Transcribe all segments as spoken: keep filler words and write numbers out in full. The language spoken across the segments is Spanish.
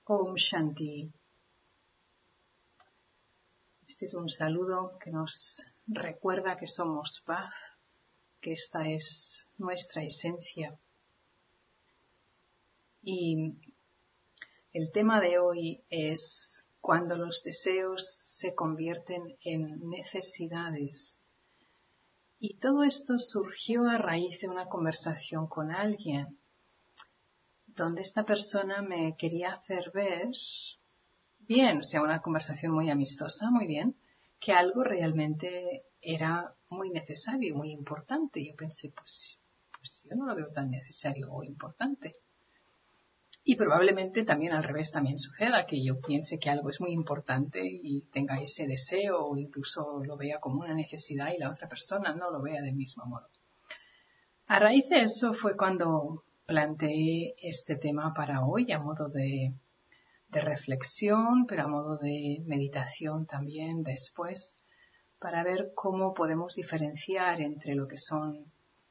Om Shanti. Este es un saludo que nos recuerda que somos paz, que esta es nuestra esencia. Y el tema de hoy es cuando los deseos se convierten en necesidades. Y todo esto surgió a raíz de una conversación con alguien, donde esta persona me quería hacer ver, bien, o sea, una conversación muy amistosa, muy bien, que algo realmente era muy necesario y muy importante. Y yo pensé, pues, pues yo no lo veo tan necesario o importante. Y probablemente también al revés también suceda, que yo piense que algo es muy importante y tenga ese deseo o incluso lo vea como una necesidad y la otra persona no lo vea del mismo modo. A raíz de eso fue cuando planteé este tema para hoy a modo de, de reflexión, pero a modo de meditación también después, para ver cómo podemos diferenciar entre lo que son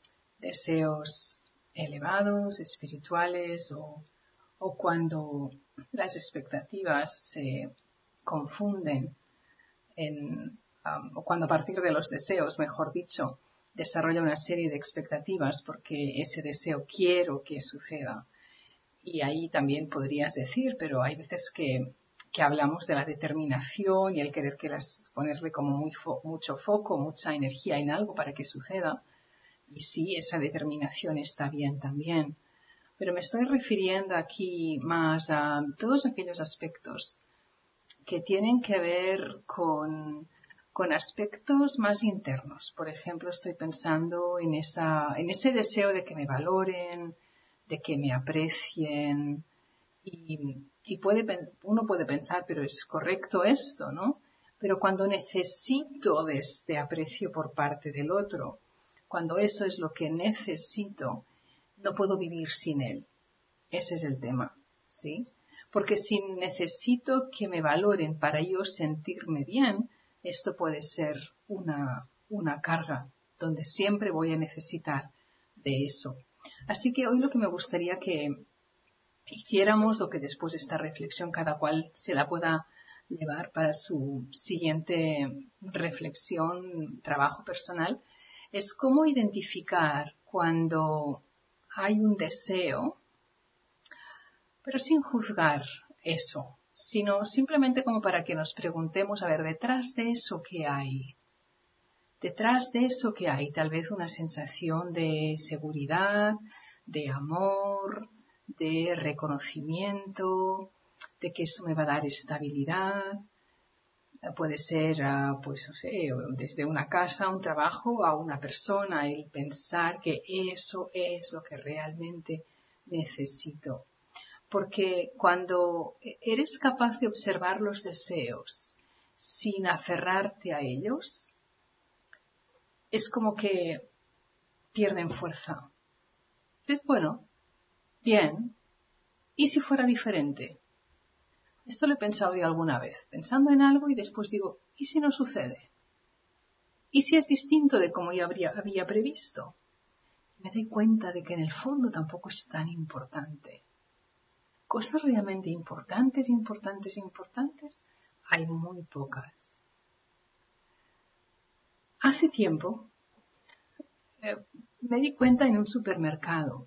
deseos elevados, espirituales, o, o cuando las expectativas se confunden, en, um, o cuando a partir de los deseos, mejor dicho, desarrolla una serie de expectativas porque ese deseo quiero que suceda. Y ahí también podrías decir, pero hay veces que, que hablamos de la determinación y el querer que las, ponerle como muy fo, mucho foco, mucha energía en algo para que suceda. Y sí, esa determinación está bien también. Pero me estoy refiriendo aquí más a todos aquellos aspectos que tienen que ver con con aspectos más internos. Por ejemplo, estoy pensando en, esa, en ese deseo de que me valoren, de que me aprecien. Y, y puede, uno puede pensar, pero es correcto esto, ¿no? Pero cuando necesito de este aprecio por parte del otro, cuando eso es lo que necesito, no puedo vivir sin él. Ese es el tema, ¿sí? Porque si necesito que me valoren para yo sentirme bien, esto puede ser una, una carga donde siempre voy a necesitar de eso. Así que hoy lo que me gustaría que hiciéramos, o que después de esta reflexión cada cual se la pueda llevar para su siguiente reflexión, trabajo personal, es cómo identificar cuando hay un deseo, pero sin juzgar eso, sino simplemente como para que nos preguntemos, a ver, detrás de eso ¿qué hay? Detrás de eso ¿qué hay? Tal vez una sensación de seguridad, de amor, de reconocimiento, de que eso me va a dar estabilidad. Puede ser, pues, no sé, desde una casa, un trabajo, a una persona, el pensar que eso es lo que realmente necesito. Porque cuando eres capaz de observar los deseos sin aferrarte a ellos, es como que pierden fuerza. Entonces, bueno, bien. ¿Y si fuera diferente? Esto lo he pensado yo alguna vez, pensando en algo y después digo, ¿y si no sucede? ¿Y si es distinto de como yo habría, había previsto? Me doy cuenta de que en el fondo tampoco es tan importante. Cosas realmente importantes, importantes, importantes, hay muy pocas. Hace tiempo eh, me di cuenta en un supermercado.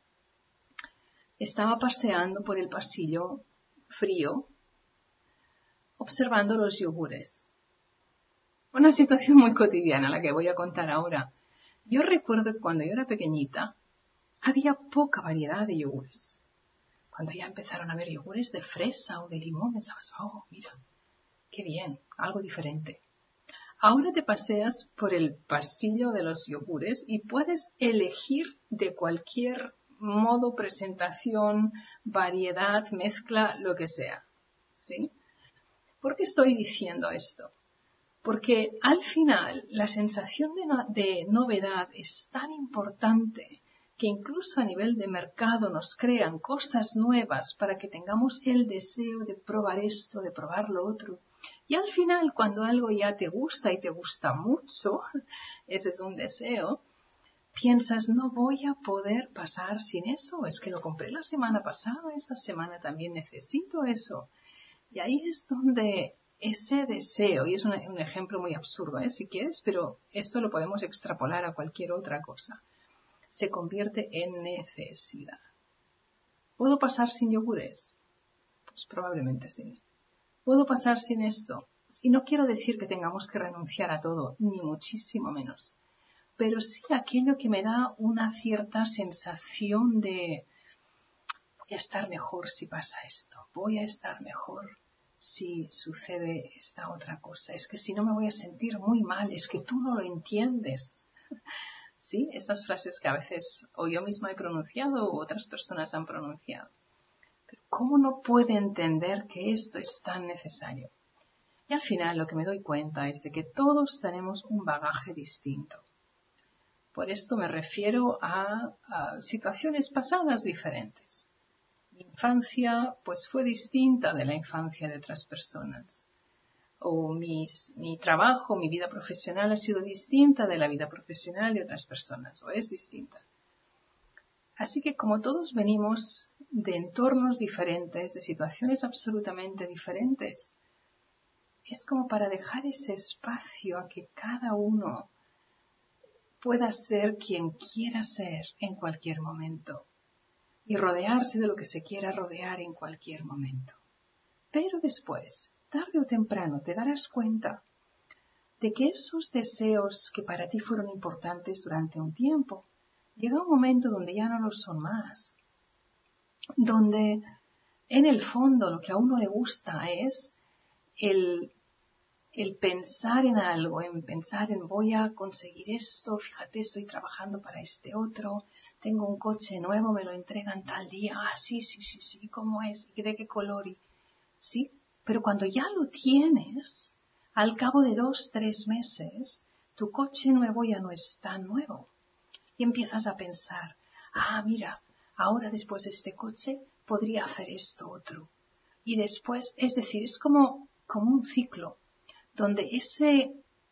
Estaba paseando por el pasillo frío, observando los yogures. Una situación muy cotidiana, la que voy a contar ahora. Yo recuerdo que cuando yo era pequeñita, había poca variedad de yogures. Cuando ya empezaron a haber yogures de fresa o de limón, pensabas, oh, mira, qué bien, algo diferente. Ahora te paseas por el pasillo de los yogures y puedes elegir de cualquier modo, presentación, variedad, mezcla, lo que sea. ¿Sí? ¿Por qué estoy diciendo esto? Porque al final la sensación de, no, de novedad es tan importante que incluso a nivel de mercado nos crean cosas nuevas para que tengamos el deseo de probar esto, de probar lo otro. Y al final, cuando algo ya te gusta y te gusta mucho, ese es un deseo, piensas, no voy a poder pasar sin eso, es que lo compré la semana pasada, esta semana también necesito eso. Y ahí es donde ese deseo, y es un, un ejemplo muy absurdo, ¿eh? Si quieres, pero esto lo podemos extrapolar a cualquier otra cosa, se convierte en necesidad. ¿Puedo pasar sin yogures? Pues probablemente sí. ¿Puedo pasar sin esto? Y no quiero decir que tengamos que renunciar a todo, ni muchísimo menos. Pero sí aquello que me da una cierta sensación de voy a estar mejor si pasa esto, voy a estar mejor si sucede esta otra cosa. Es que si no me voy a sentir muy mal, es que tú no lo entiendes. ¿Sí? Estas frases que a veces o yo misma he pronunciado o otras personas han pronunciado. Pero ¿cómo no puede entender que esto es tan necesario? Y al final lo que me doy cuenta es de que todos tenemos un bagaje distinto. Por esto me refiero a, a situaciones pasadas diferentes. Mi infancia pues fue distinta de la infancia de otras personas. O mis, mi trabajo, mi vida profesional ha sido distinta de la vida profesional de otras personas, o es distinta. Así que como todos venimos de entornos diferentes, de situaciones absolutamente diferentes, es como para dejar ese espacio a que cada uno pueda ser quien quiera ser en cualquier momento y rodearse de lo que se quiera rodear en cualquier momento. Pero después, tarde o temprano, te darás cuenta de que esos deseos que para ti fueron importantes durante un tiempo, llega un momento donde ya no lo son más, donde en el fondo lo que a uno le gusta es el El pensar en algo, en pensar en voy a conseguir esto, fíjate, estoy trabajando para este otro, tengo un coche nuevo, me lo entregan tal día, ah, sí, sí, sí, sí, ¿cómo es? ¿Y de qué color? Y, sí, pero cuando ya lo tienes, al cabo de dos, tres meses, tu coche nuevo ya no es tan nuevo. Y empiezas a pensar, ah, mira, ahora después de este coche podría hacer esto otro. Y después, es decir, es como, como un ciclo, donde ese,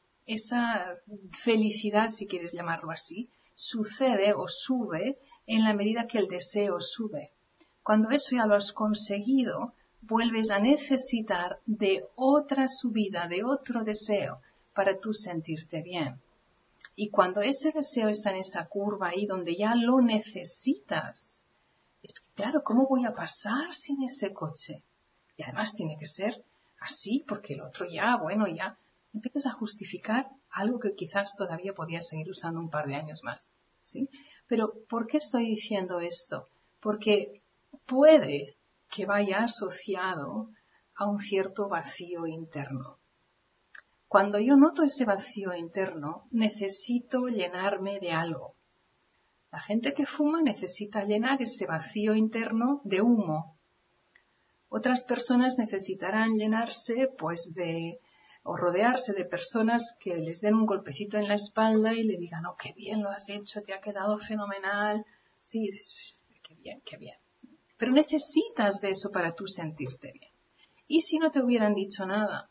esa felicidad, si quieres llamarlo así, sucede o sube en la medida que el deseo sube. Cuando eso ya lo has conseguido, vuelves a necesitar de otra subida, de otro deseo, para tú sentirte bien. Y cuando ese deseo está en esa curva ahí donde ya lo necesitas, es que, claro, ¿cómo voy a pasar sin ese coche? Y además tiene que ser así, porque el otro ya, bueno, ya empiezas a justificar algo que quizás todavía podías seguir usando un par de años más, ¿sí? Pero, ¿por qué estoy diciendo esto? Porque puede que vaya asociado a un cierto vacío interno. Cuando yo noto ese vacío interno, necesito llenarme de algo. La gente que fuma necesita llenar ese vacío interno de humo. Otras personas necesitarán llenarse, pues, de, o rodearse de personas que les den un golpecito en la espalda y le digan, oh, qué bien lo has hecho, te ha quedado fenomenal. Sí, qué bien, qué bien. Pero necesitas de eso para tú sentirte bien. ¿Y si no te hubieran dicho nada?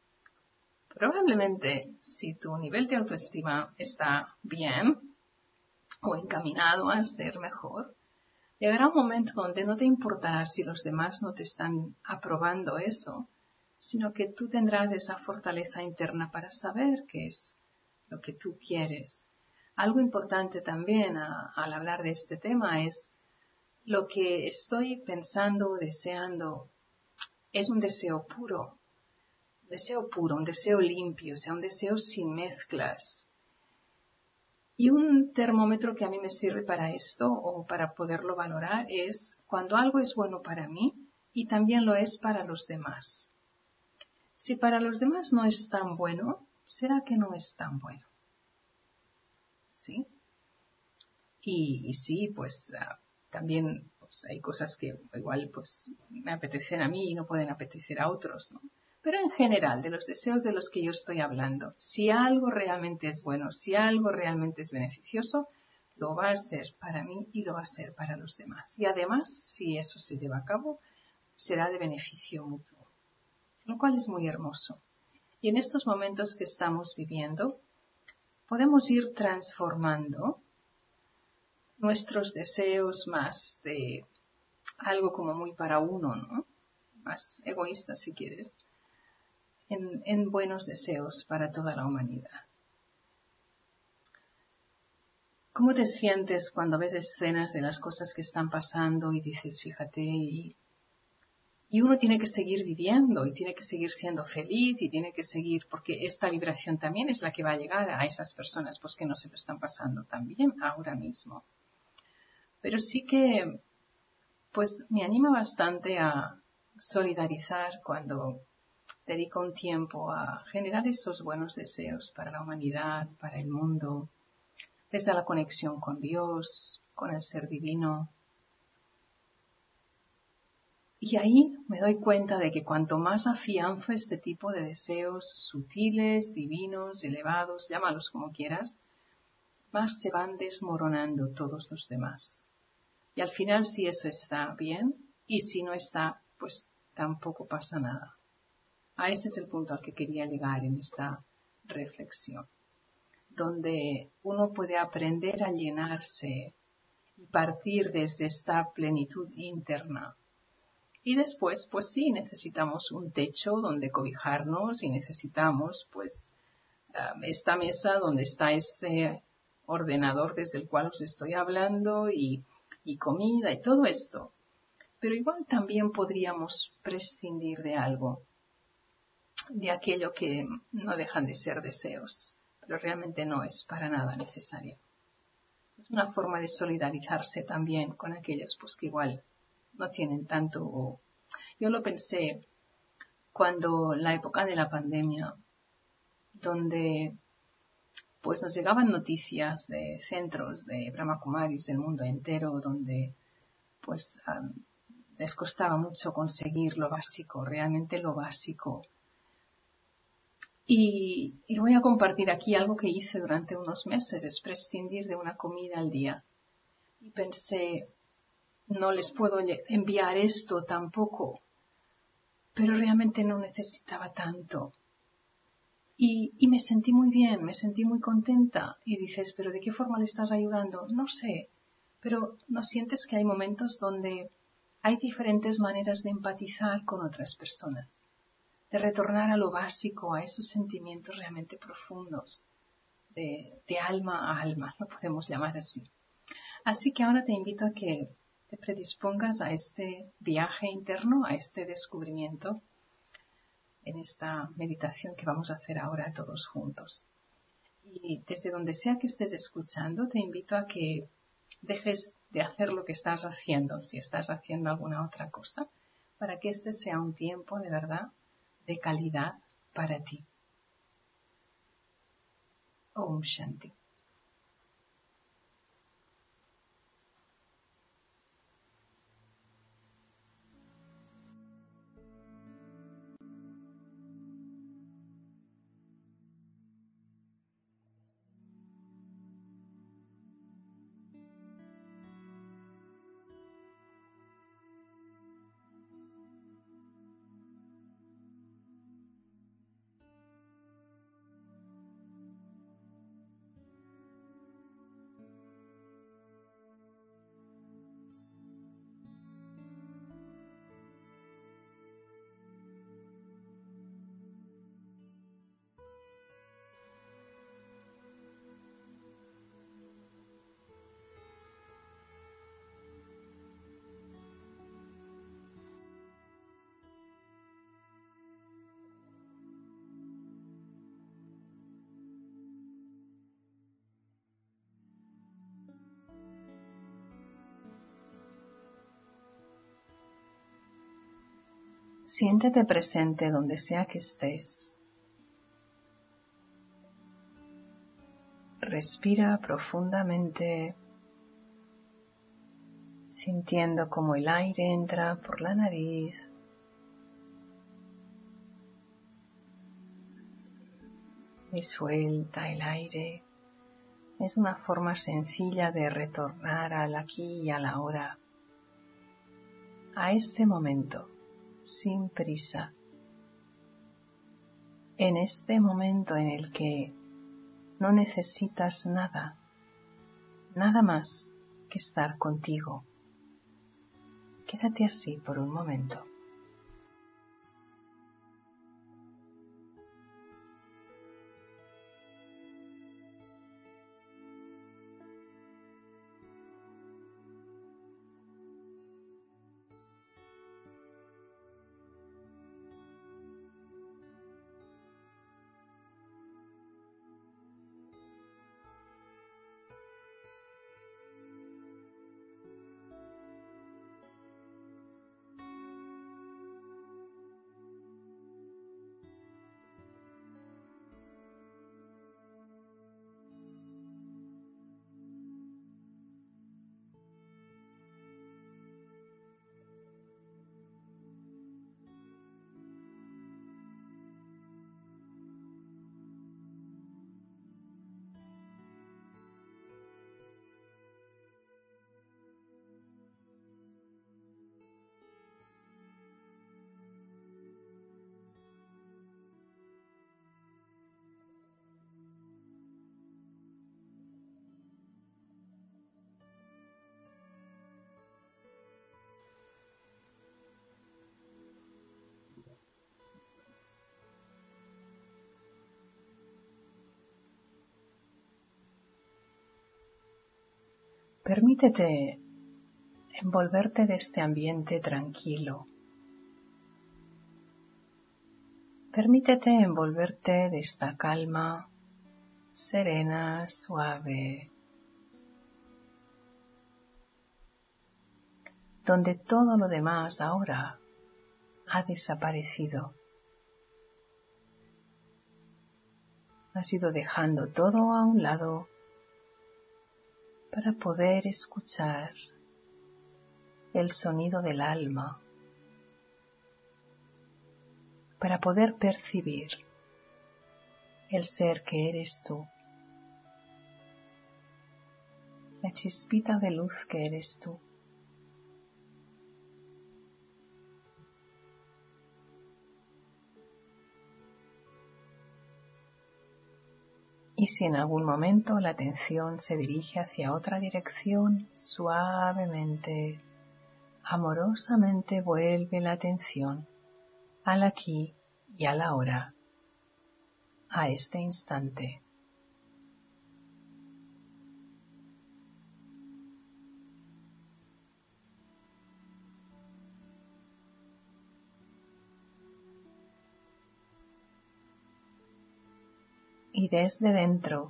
Probablemente, si tu nivel de autoestima está bien o encaminado a ser mejor, llegará un momento donde no te importará si los demás no te están aprobando eso, sino que tú tendrás esa fortaleza interna para saber qué es lo que tú quieres. Algo importante también a, al hablar de este tema es lo que estoy pensando o deseando es un deseo puro, un deseo puro, un deseo limpio, o sea, un deseo sin mezclas. Y un termómetro que a mí me sirve para esto o para poderlo valorar es cuando algo es bueno para mí y también lo es para los demás. Si para los demás no es tan bueno, será que no es tan bueno. ¿Sí? Y, y sí, pues uh, también pues, hay cosas que igual pues me apetecen a mí y no pueden apetecer a otros, ¿no? Pero en general, de los deseos de los que yo estoy hablando, si algo realmente es bueno, si algo realmente es beneficioso, lo va a ser para mí y lo va a ser para los demás. Y además, si eso se lleva a cabo, será de beneficio mutuo, lo cual es muy hermoso. Y en estos momentos que estamos viviendo, podemos ir transformando nuestros deseos más de algo como muy para uno, ¿no? Más egoísta si quieres, en, en buenos deseos para toda la humanidad. ¿Cómo te sientes cuando ves escenas de las cosas que están pasando y dices, fíjate, y, y uno tiene que seguir viviendo y tiene que seguir siendo feliz y tiene que seguir, porque esta vibración también es la que va a llegar a esas personas pues que no se lo están pasando tan bien ahora mismo? Pero sí que pues me anima bastante a solidarizar cuando dedico un tiempo a generar esos buenos deseos para la humanidad, para el mundo, desde la conexión con Dios, con el ser divino. Y ahí me doy cuenta de que cuanto más afianzo este tipo de deseos sutiles, divinos, elevados, llámalos como quieras, más se van desmoronando todos los demás. Y al final, si eso está bien, y si no está, pues tampoco pasa nada. A este es el punto al que quería llegar en esta reflexión, donde uno puede aprender a llenarse y partir desde esta plenitud interna. Y después, pues sí, necesitamos un techo donde cobijarnos y necesitamos, pues, esta mesa donde está este ordenador desde el cual os estoy hablando y, y comida y todo esto. Pero igual también podríamos prescindir de algo, de aquello que no dejan de ser deseos, pero realmente no es para nada necesario. Es una forma de solidarizarse también con aquellos pues que igual no tienen tanto. Yo lo pensé cuando la época de la pandemia, donde pues nos llegaban noticias de centros de Brahma Kumaris del mundo entero, donde pues um, les costaba mucho conseguir lo básico, realmente lo básico. Y, y voy a compartir aquí algo que hice durante unos meses, es prescindir de una comida al día. Y pensé, no les puedo enviar esto tampoco, pero realmente no necesitaba tanto. Y, y me sentí muy bien, me sentí muy contenta. Y dices, ¿pero de qué forma le estás ayudando? No sé, pero ¿no sientes que hay momentos donde hay diferentes maneras de empatizar con otras personas? De retornar a lo básico, a esos sentimientos realmente profundos, de, de alma a alma, lo podemos llamar así. Así que ahora te invito a que te predispongas a este viaje interno, a este descubrimiento, en esta meditación que vamos a hacer ahora todos juntos. Y desde donde sea que estés escuchando, te invito a que dejes de hacer lo que estás haciendo, si estás haciendo alguna otra cosa, para que este sea un tiempo de verdad de calidad para ti. Om Shanti. Siéntete presente donde sea que estés. Respira profundamente, sintiendo cómo el aire entra por la nariz y suelta el aire. Es una forma sencilla de retornar al aquí y a la ahora, a este momento, sin prisa. En este momento en el que no necesitas nada, nada más que estar contigo. Quédate así por un momento. Permítete envolverte de este ambiente tranquilo. Permítete envolverte de esta calma serena, suave, donde todo lo demás ahora ha desaparecido. Has ido dejando todo a un lado para poder escuchar el sonido del alma, para poder percibir el ser que eres tú, la chispita de luz que eres tú. Y si en algún momento la atención se dirige hacia otra dirección, suavemente, amorosamente vuelve la atención al aquí y a la ahora, a este instante. Y desde dentro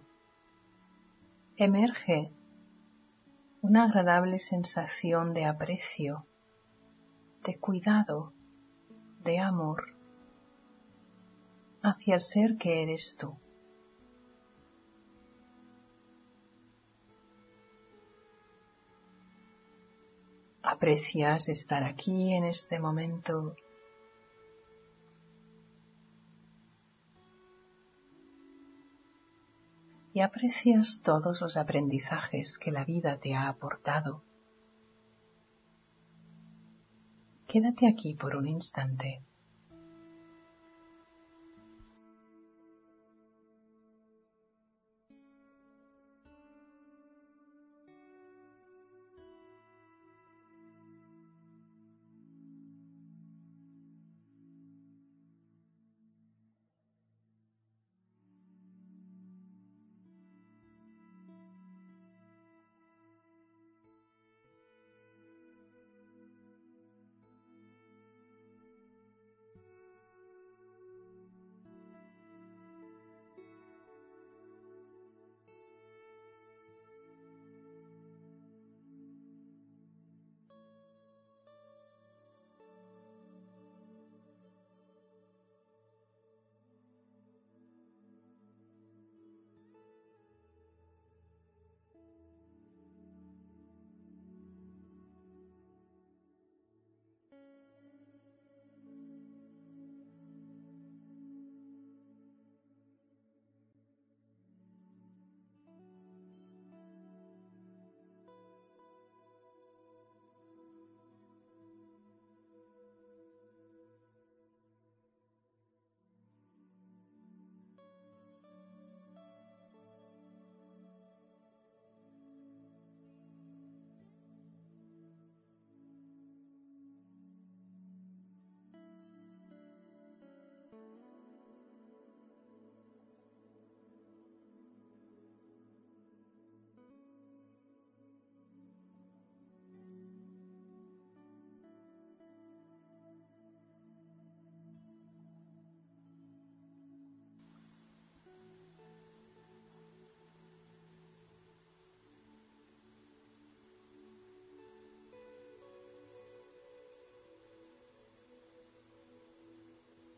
emerge una agradable sensación de aprecio, de cuidado, de amor hacia el ser que eres tú. Aprecias estar aquí en este momento. Y aprecias todos los aprendizajes que la vida te ha aportado. Quédate aquí por un instante.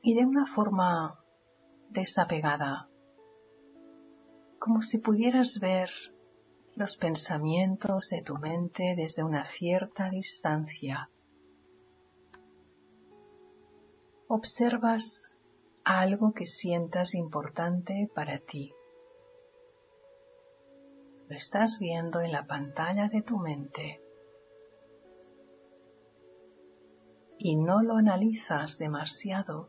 y de una forma desapegada, como si pudieras ver los pensamientos de tu mente desde una cierta distancia. Observas algo que sientas importante para ti. Lo estás viendo en la pantalla de tu mente y no lo analizas demasiado,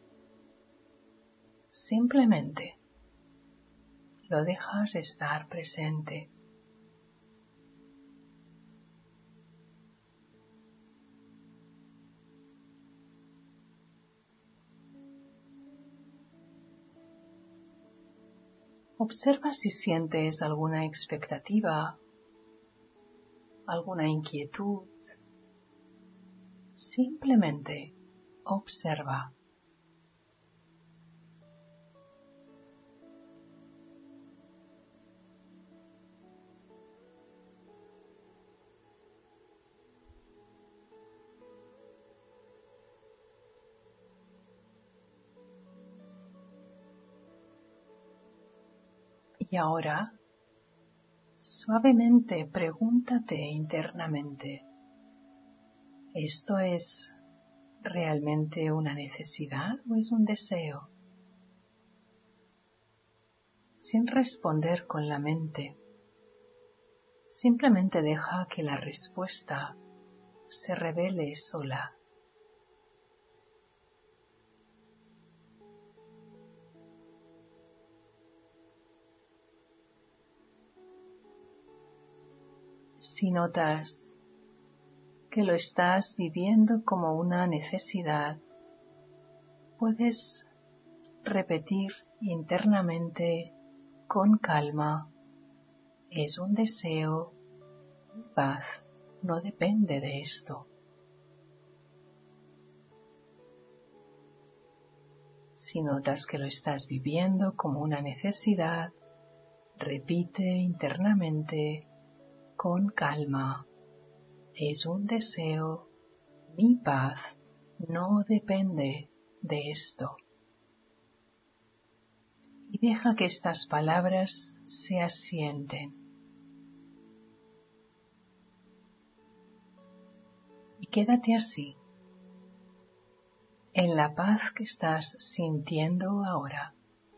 simplemente lo dejas estar presente. Observa si sientes alguna expectativa, alguna inquietud. Simplemente observa. Y ahora, suavemente pregúntate internamente, ¿esto es realmente una necesidad o es un deseo? Sin responder con la mente, simplemente deja que la respuesta se revele sola. Si notas que lo estás viviendo como una necesidad, puedes repetir internamente con calma, es un deseo, mi paz no depende de esto. Si notas que lo estás viviendo como una necesidad, repite internamente con calma, es un deseo, mi paz no depende de esto. Y deja que estas palabras se asienten. Y quédate así, en la paz que estás sintiendo ahora.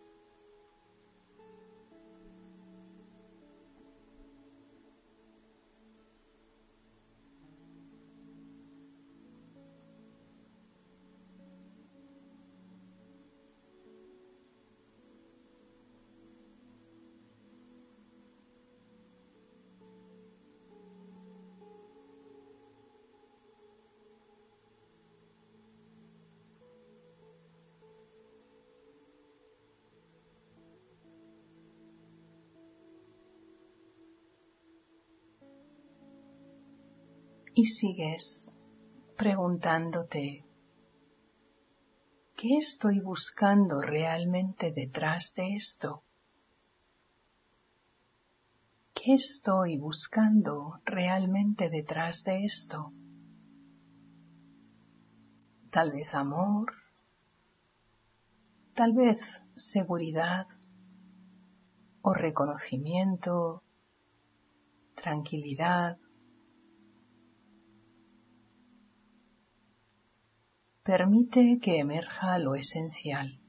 Y sigues preguntándote, ¿qué estoy buscando realmente detrás de esto? ¿Qué estoy buscando realmente detrás de esto? Tal vez amor, tal vez seguridad o reconocimiento, tranquilidad. Permite que emerja lo esencial.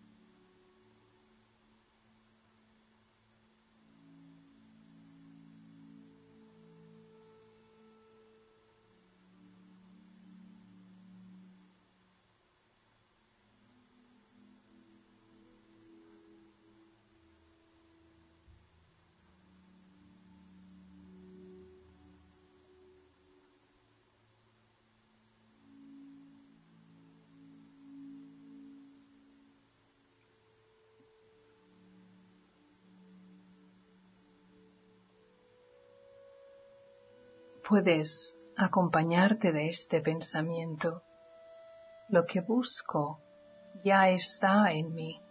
Puedes acompañarte de este pensamiento. Lo que busco ya está en mí.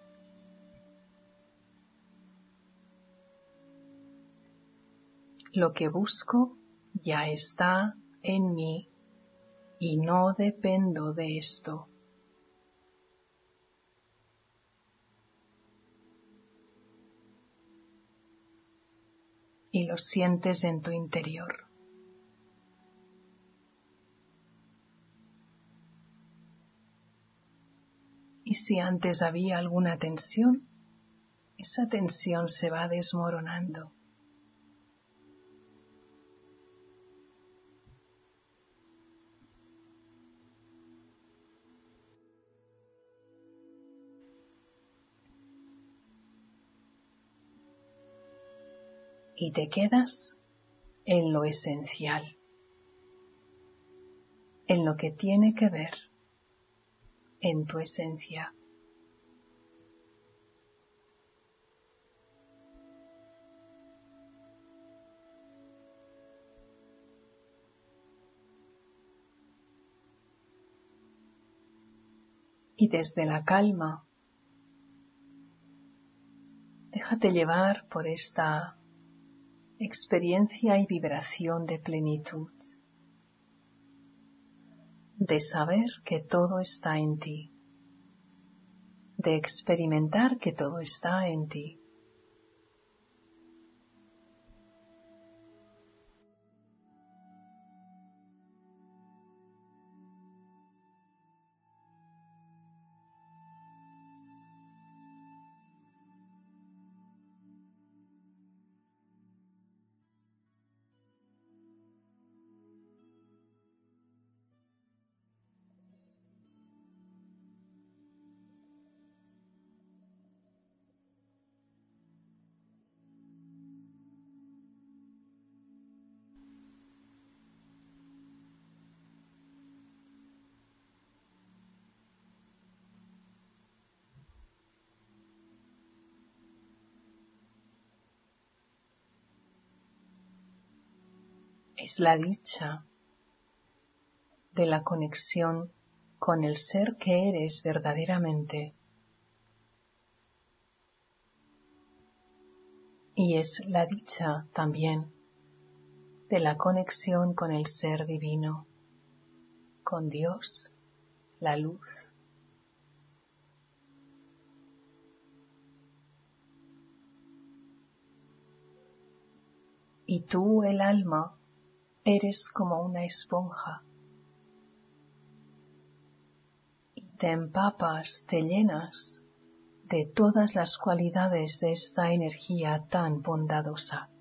Lo que busco ya está en mí y no dependo de esto. y lo sientes en tu interior. Y si antes había alguna tensión, esa tensión se va desmoronando. Y te quedas en lo esencial, en lo que tiene que ver, en tu esencia. Y desde la calma, déjate llevar por esta experiencia y vibración de plenitud, de saber que todo está en ti, de experimentar que todo está en ti. Es la dicha de la conexión con el ser que eres verdaderamente. Y es la dicha también de la conexión con el ser divino, con Dios, la luz. Y tú, el alma, eres como una esponja. Y te empapas, te llenas de todas las cualidades de esta energía tan bondadosa.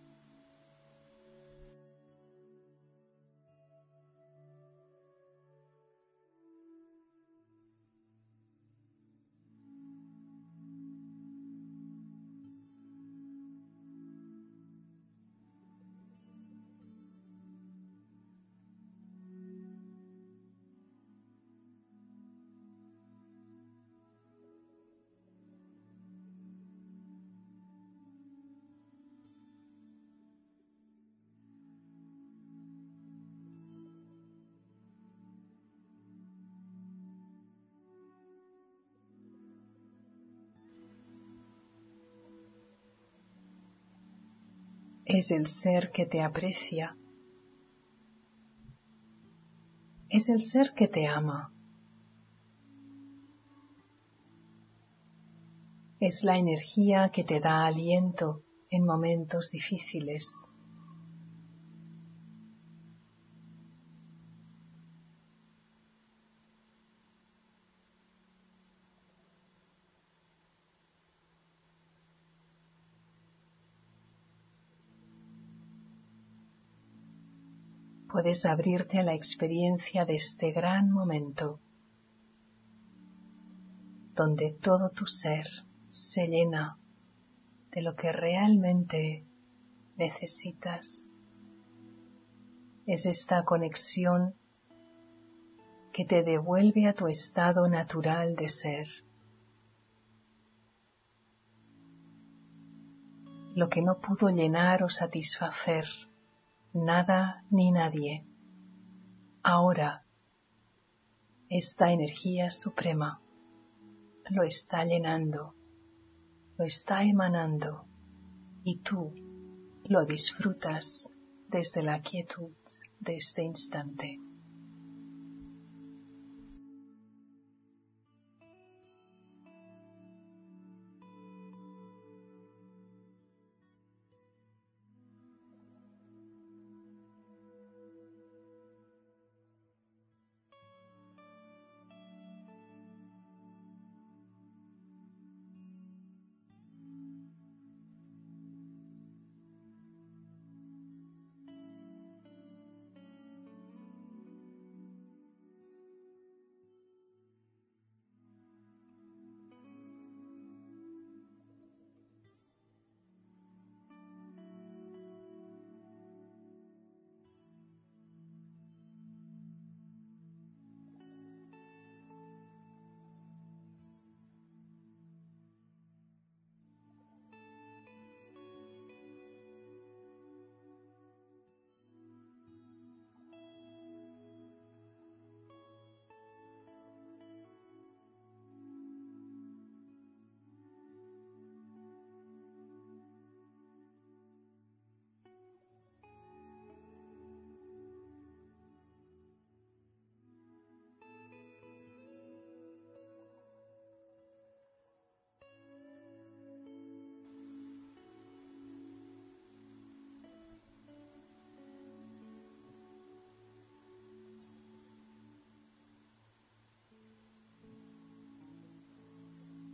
Es el ser que te aprecia. Es el ser que te ama. Es la energía que te da aliento en momentos difíciles. Puedes abrirte a la experiencia de este gran momento, donde todo tu ser se llena de lo que realmente necesitas. Es esta conexión que te devuelve a tu estado natural de ser. Lo que no pudo llenar o satisfacer nada ni nadie. Ahora, esta energía suprema lo está llenando, lo está emanando y tú lo disfrutas desde la quietud de este instante.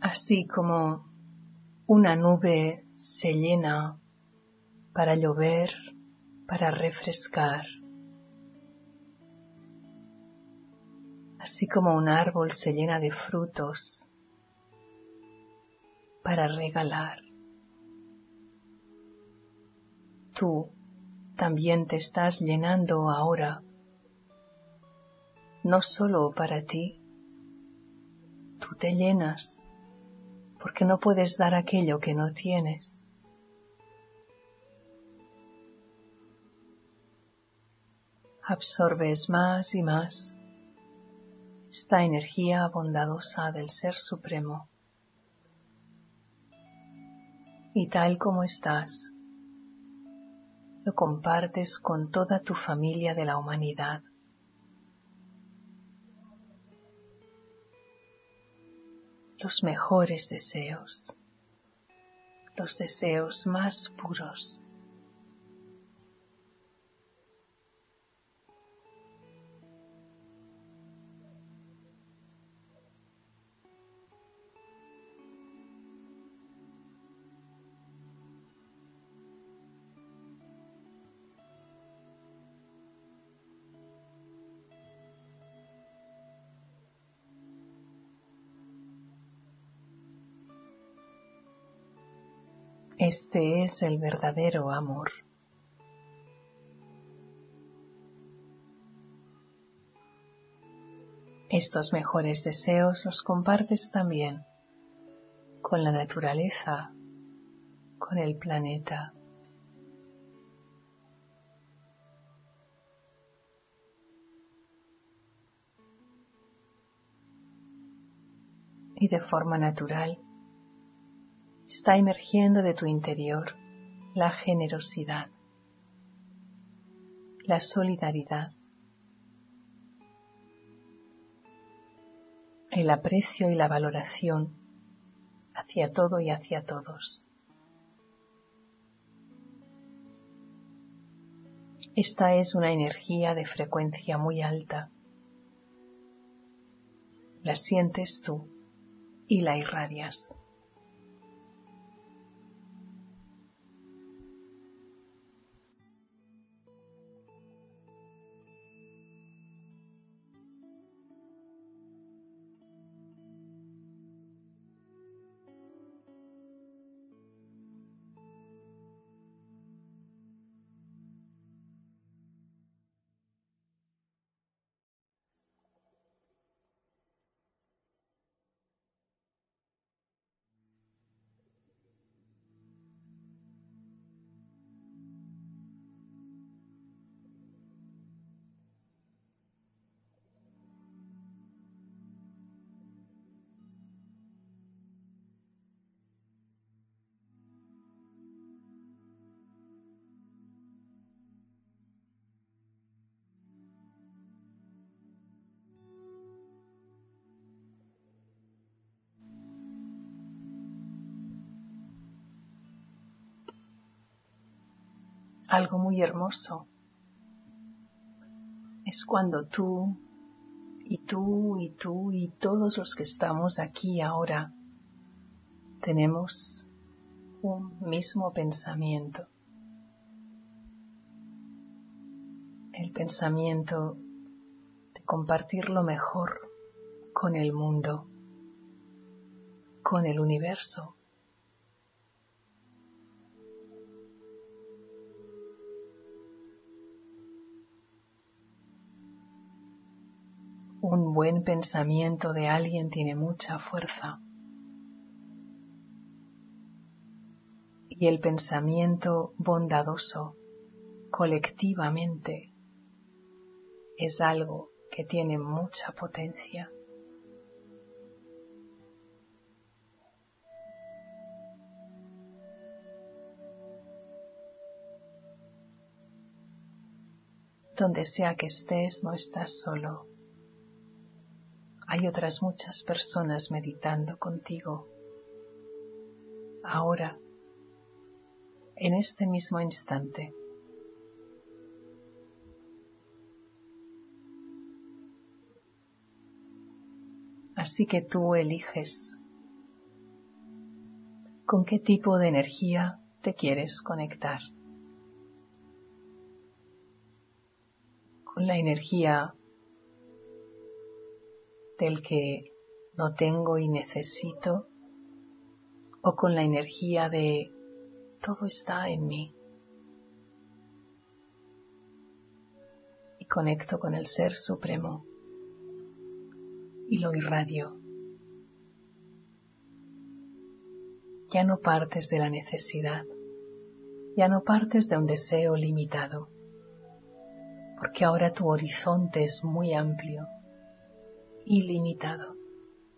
Así como una nube se llena para llover, para refrescar. Así como un árbol se llena de frutos para regalar. Tú también te estás llenando ahora, no solo para ti. Tú te llenas porque no puedes dar aquello que no tienes. Absorbes más y más esta energía bondadosa del Ser Supremo. Y tal como estás, lo compartes con toda tu familia de la humanidad. Los mejores deseos, los deseos más puros. Este es el verdadero amor. Estos mejores deseos los compartes también con la naturaleza, con el planeta. Y de forma natural está emergiendo de tu interior la generosidad, la solidaridad, el aprecio y la valoración hacia todo y hacia todos. Esta es una energía de frecuencia muy alta. La sientes tú y la irradias. Algo muy hermoso es cuando tú y tú y tú y todos los que estamos aquí ahora tenemos un mismo pensamiento. El pensamiento de compartir lo mejor con el mundo, con el universo. Un buen pensamiento de alguien tiene mucha fuerza. Y el pensamiento bondadoso, colectivamente, es algo que tiene mucha potencia. Donde sea que estés, no estás solo. Hay otras muchas personas meditando contigo. Ahora, en este mismo instante. Así que tú eliges ¿Con qué tipo de energía te quieres conectar? ¿Con la energía del que no tengo y necesito? ¿O con la energía de todo está en mí? Y conecto con el Ser Supremo y lo irradio. Ya no partes de la necesidad, ya no partes de un deseo limitado, porque ahora tu horizonte es muy amplio, ilimitado.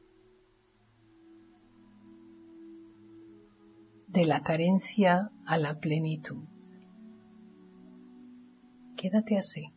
De la carencia a la plenitud. Quédate así.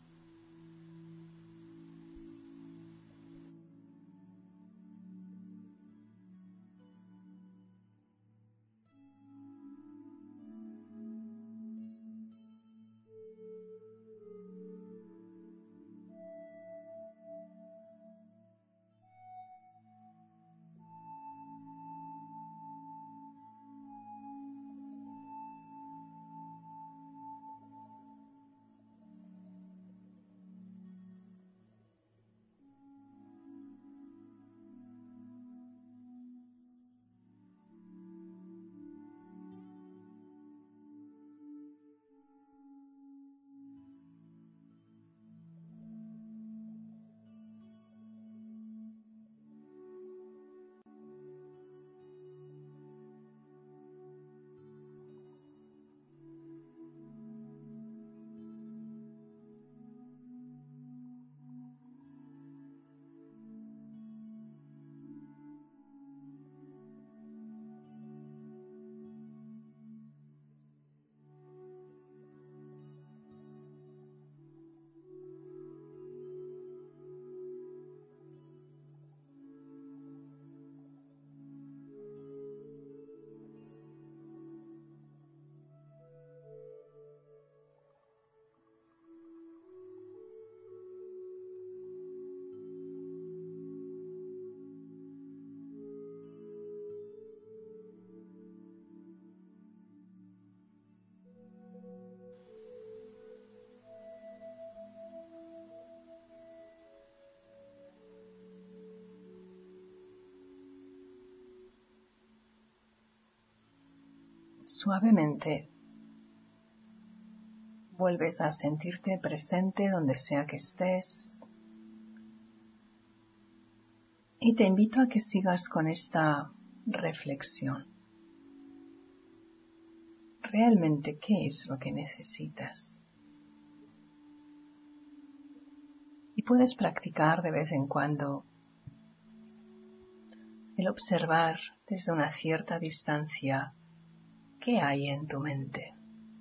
Suavemente vuelves a sentirte presente donde sea que estés y te invito a que sigas con esta reflexión. ¿Realmente qué es lo que necesitas? Y puedes practicar de vez en cuando el observar desde una cierta distancia qué hay en tu mente.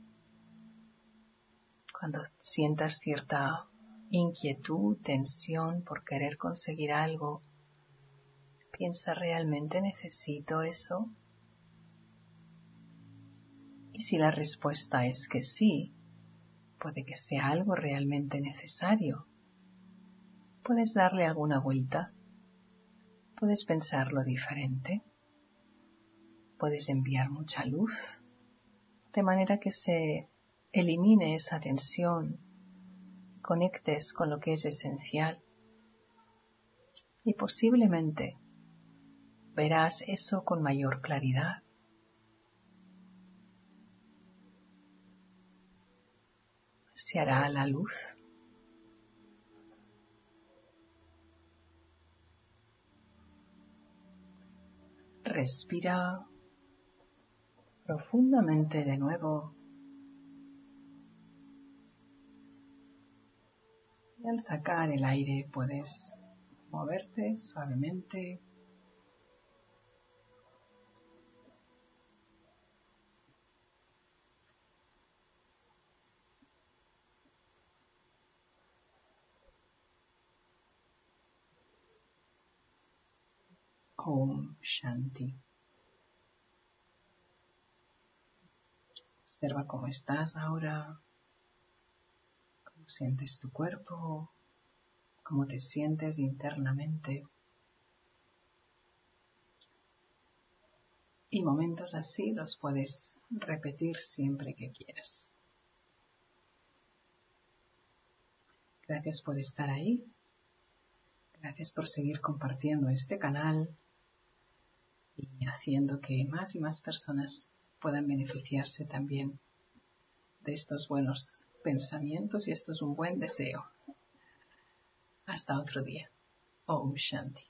Cuando sientas cierta inquietud, tensión por querer conseguir algo, piensa, ¿realmente necesito eso? Y si la respuesta es que sí, puede que sea algo realmente necesario. Puedes darle alguna vuelta, puedes pensarlo diferente, puedes enviar mucha luz, de manera que se elimine esa tensión, conectes con lo que es esencial y posiblemente verás eso con mayor claridad. Se hará a la luz. Respira profundamente de nuevo. Y al sacar el aire puedes moverte suavemente. Om Shanti. Observa cómo estás ahora, cómo sientes tu cuerpo, cómo te sientes internamente. Y momentos así los puedes repetir siempre que quieras. Gracias por estar ahí. Gracias por seguir compartiendo este canal y haciendo que más y más personas puedan beneficiarse también de estos buenos pensamientos, y esto es un buen deseo. Hasta otro día. Om Shanti.